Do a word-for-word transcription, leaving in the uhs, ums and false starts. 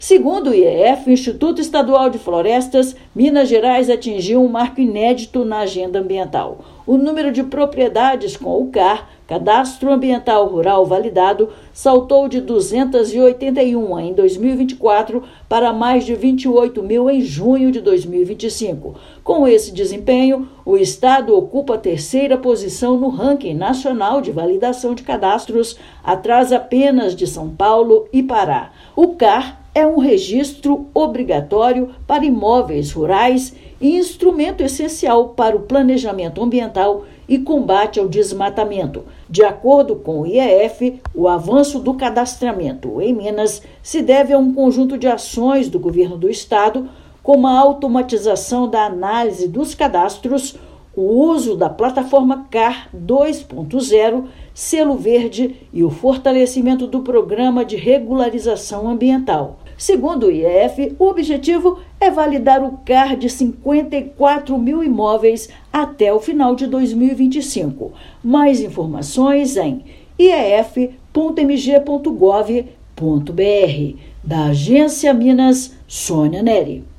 Segundo o I E F, Instituto Estadual de Florestas, Minas Gerais atingiu um marco inédito na agenda ambiental. O número de propriedades com o C A R, Cadastro Ambiental Rural Validado, saltou de duzentas e oitenta e uma em dois mil e vinte e quatro para mais de vinte e oito mil em junho de dois mil e vinte e cinco. Com esse desempenho, o estado ocupa a terceira posição no ranking nacional de validação de cadastros, atrás apenas de São Paulo e Pará. O C A R é um registro obrigatório para imóveis rurais e instrumento essencial para o planejamento ambiental e combate ao desmatamento. De acordo com o I E F, o avanço do cadastramento em Minas se deve a um conjunto de ações do governo do estado, como a automatização da análise dos cadastros, o uso da plataforma C A R dois ponto zero, selo verde e o fortalecimento do programa de regularização ambiental. Segundo o I E F, o objetivo é validar o C A R de cinquenta e quatro mil imóveis até o final de dois mil e vinte e cinco. Mais informações em i e f ponto m g ponto gov ponto b r. Da Agência Minas, Sônia Neri.